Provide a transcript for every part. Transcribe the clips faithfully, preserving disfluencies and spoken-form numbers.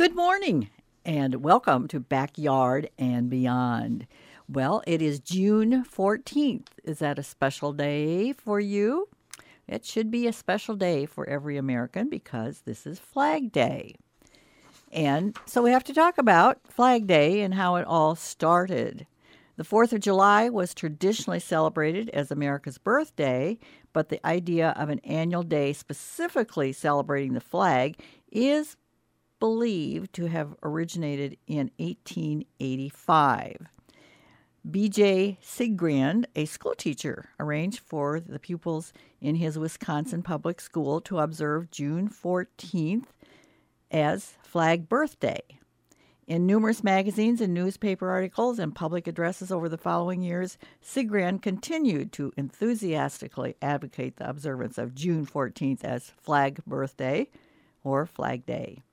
Good morning and welcome to Backyard and Beyond. Well, it is June fourteenth. Is that a special day for you? It should be a special day for every American because this is Flag Day. And so we have to talk about Flag Day and how it all started. The fourth of July was traditionally celebrated as America's birthday, but the idea of an annual day specifically celebrating the flag is believed to have originated in eighteen eighty-five. B J Sigrand, a school teacher, arranged for the pupils in his Wisconsin public school to observe June fourteenth as Flag Birthday. In numerous magazines and newspaper articles and public addresses over the following years, Sigrand continued to enthusiastically advocate the observance of June fourteenth as Flag Birthday or Flag Day.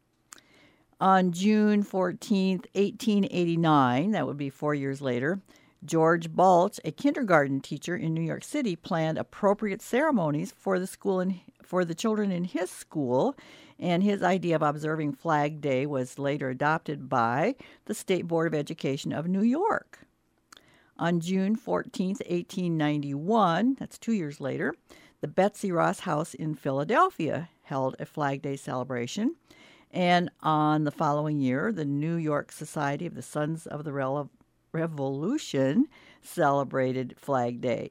On June fourteenth, eighteen eighty-nine, that would be four years later, George Balch, a kindergarten teacher in New York City, planned appropriate ceremonies for the school and for the children in his school, and his idea of observing Flag Day was later adopted by the State Board of Education of New York. On June fourteenth, eighteen ninety-one, that's two years later, the Betsy Ross House in Philadelphia held a Flag Day celebration. And on the following year, the New York Society of the Sons of the Re- Revolution celebrated Flag Day.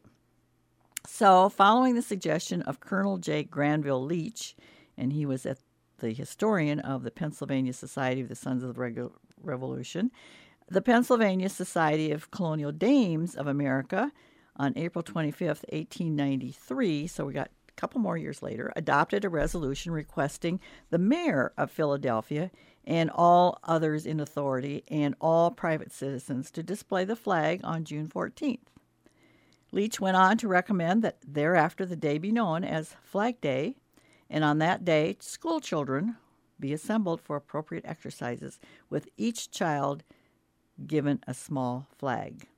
So, following the suggestion of Colonel J. Granville Leach, and he was at the historian of the Pennsylvania Society of the Sons of the Regu- Revolution, the Pennsylvania Society of Colonial Dames of America, on April twenty-fifth, eighteen ninety-three, so we got couple more years later, adopted a resolution requesting the mayor of Philadelphia and all others in authority and all private citizens to display the flag on June fourteenth. Leach went on to recommend that thereafter the day be known as Flag Day, and on that day, school children be assembled for appropriate exercises, with each child given a small flag.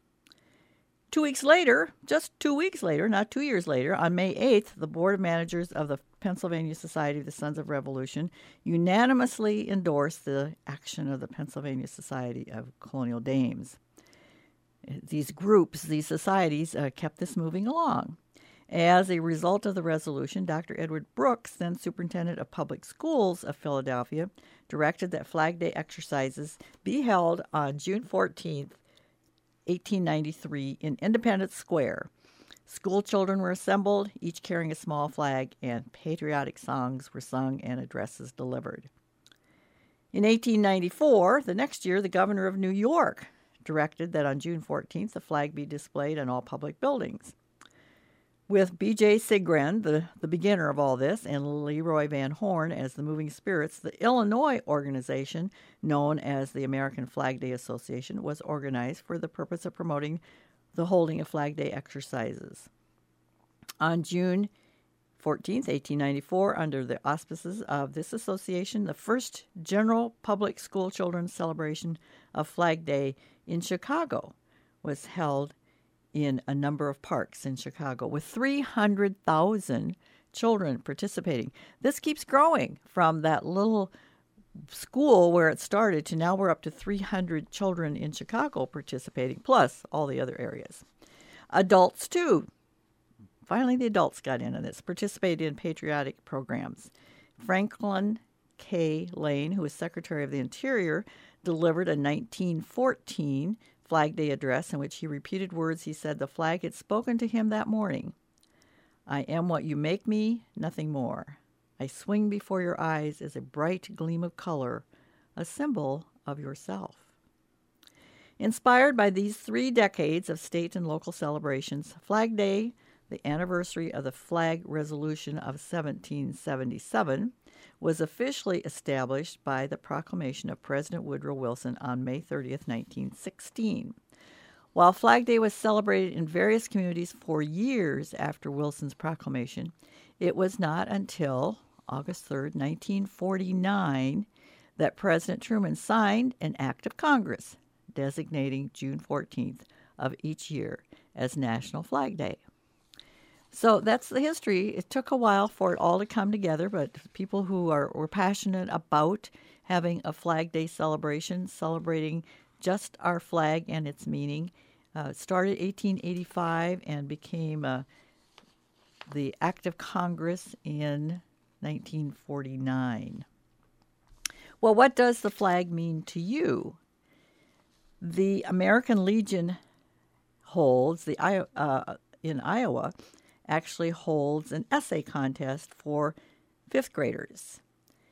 Two weeks later, just two weeks later, not two years later, on May eighth, the Board of Managers of the Pennsylvania Society of the Sons of Revolution unanimously endorsed the action of the Pennsylvania Society of Colonial Dames. These groups, these societies, uh, kept this moving along. As a result of the resolution, Doctor Edward Brooks, then Superintendent of Public Schools of Philadelphia, directed that Flag Day exercises be held on June fourteenth, eighteen ninety-three, in Independence Square. School children were assembled, each carrying a small flag, and patriotic songs were sung and addresses delivered. In eighteen ninety-four, the next year, the governor of New York directed that on June fourteenth, the flag be displayed in all public buildings. With B J Sigrand, the, the beginner of all this, and Leroy Van Horn as the moving spirits, the Illinois organization, known as the American Flag Day Association, was organized for the purpose of promoting the holding of Flag Day exercises. On June fourteenth, eighteen ninety-four, under the auspices of this association, the first general public school children's celebration of Flag Day in Chicago was held in a number of parks in Chicago, with three hundred thousand children participating. This keeps growing from that little school where it started to now we're up to three hundred children in Chicago participating, plus all the other areas. Adults, too. Finally, the adults got in on this, participated in patriotic programs. Franklin K. Lane, who was Secretary of the Interior, delivered a nineteen fourteen Flag Day address in which he repeated words he said the flag had spoken to him that morning. I am what you make me, nothing more. I swing before your eyes as a bright gleam of color, a symbol of yourself. Inspired by these three decades of state and local celebrations, Flag Day, the anniversary of the Flag Resolution of seventeen seventy-seven, was officially established by the proclamation of President Woodrow Wilson on May thirtieth, nineteen sixteen. While Flag Day was celebrated in various communities for years after Wilson's proclamation, it was not until August third, nineteen forty-nine, that President Truman signed an act of Congress designating June fourteenth of each year as National Flag Day. So that's the history. It took a while for it all to come together, but people who are were passionate about having a Flag Day celebration, celebrating just our flag and its meaning. Uh, it started eighteen eighty-five and became uh, the Act of Congress in nineteen forty-nine. Well, what does the flag mean to you? The American Legion holds, the uh, in Iowa, actually holds an essay contest for fifth graders.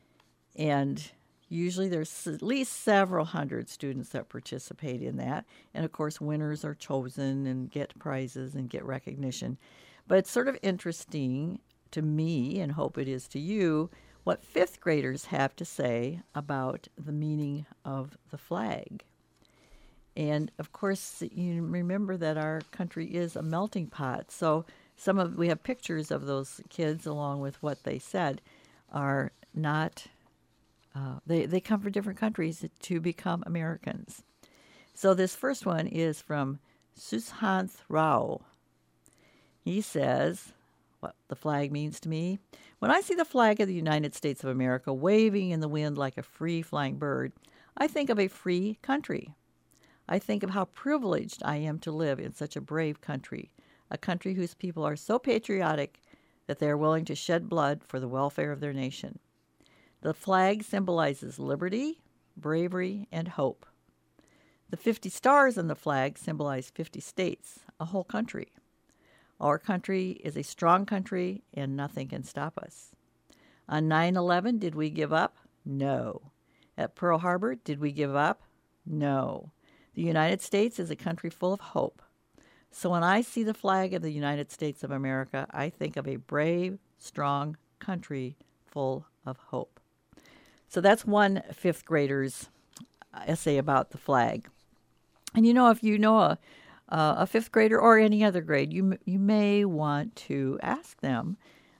And usually there's at least several hundred students that participate in that. And, of course, winners are chosen and get prizes and get recognition. But it's sort of interesting to me, and hope it is to you, what fifth graders have to say about the meaning of the flag. And, of course, you remember that our country is a melting pot. So some of we have pictures of those kids along with what they said are not, uh, they, they come from different countries to become Americans. So this first one is from Sushant Rao. He says, what the flag means to me. When I see the flag of the United States of America waving in the wind like a free flying bird, I think of a free country. I think of how privileged I am to live in such a brave country, a country whose people are so patriotic that they are willing to shed blood for the welfare of their nation. The flag symbolizes liberty, bravery, and hope. The fifty stars on the flag symbolize fifty states, a whole country. Our country is a strong country, and nothing can stop us. On nine eleven, did we give up? No. At Pearl Harbor, did we give up? No. The United States is a country full of hope. So when I see the flag of the United States of America, I think of a brave, strong country full of hope. So that's one fifth grader's essay about the flag. And you know, if you know a, uh, a fifth grader or any other grade, you you may want to ask them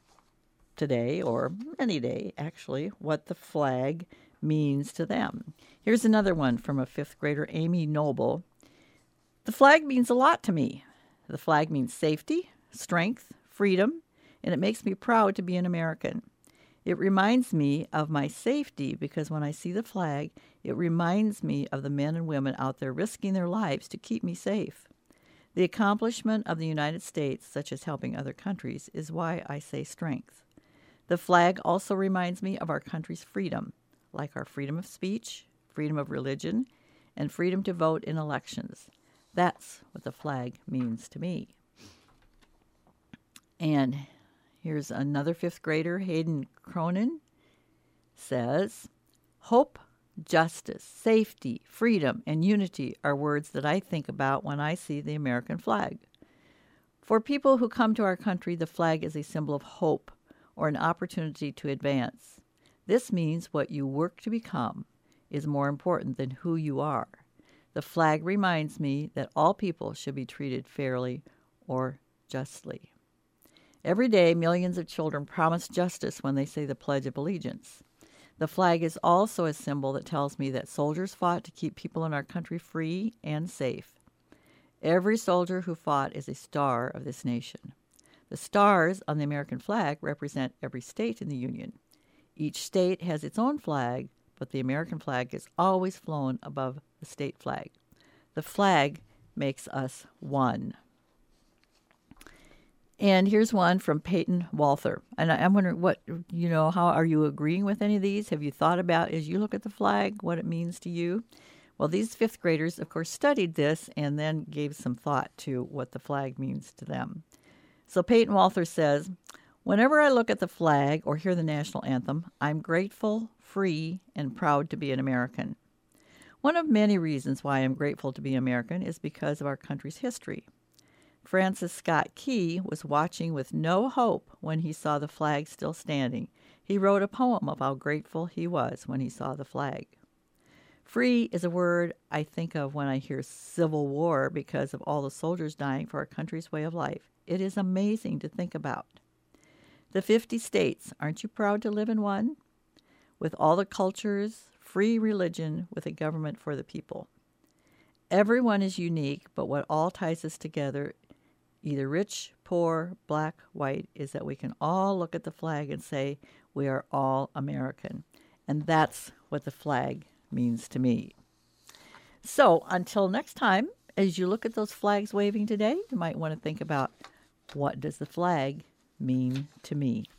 today or any day, actually, what the flag means to them. Here's another one from a fifth grader, Amy Noble. The flag means a lot to me. The flag means safety, strength, freedom, and it makes me proud to be an American. It reminds me of my safety because when I see the flag, it reminds me of the men and women out there risking their lives to keep me safe. The accomplishment of the United States, such as helping other countries, is why I say strength. The flag also reminds me of our country's freedom, like our freedom of speech, freedom of religion, and freedom to vote in elections. That's what the flag means to me. And here's another fifth grader, Hayden Cronin, says, hope, justice, safety, freedom, and unity are words that I think about when I see the American flag. For people who come to our country, the flag is a symbol of hope or an opportunity to advance. This means what you work to become is more important than who you are. The flag reminds me that all people should be treated fairly or justly. Every day, millions of children promise justice when they say the Pledge of Allegiance. The flag is also a symbol that tells me that soldiers fought to keep people in our country free and safe. Every soldier who fought is a star of this nation. The stars on the American flag represent every state in the Union. Each state has its own flag, but the American flag is always flown above the state flag. The flag makes us one. And here's one from Peyton Walther. And I, I'm wondering, what, you know, how are you agreeing with any of these? Have you thought about, as you look at the flag, what it means to you? Well, these fifth graders, of course, studied this and then gave some thought to what the flag means to them. So Peyton Walther says, whenever I look at the flag or hear the national anthem, I'm grateful, free, and proud to be an American. One of many reasons why I'm grateful to be American is because of our country's history. Francis Scott Key was watching with no hope when he saw the flag still standing. He wrote a poem of how grateful he was when he saw the flag. Free is a word I think of when I hear Civil War because of all the soldiers dying for our country's way of life. It is amazing to think about. The fifty states, aren't you proud to live in one? With all the cultures, free religion, with a government for the people. Everyone is unique, but what all ties us together, either rich, poor, black, white, is that we can all look at the flag and say we are all American. And that's what the flag means to me. So until next time, as you look at those flags waving today, you might want to think about, what does the flag mean to me?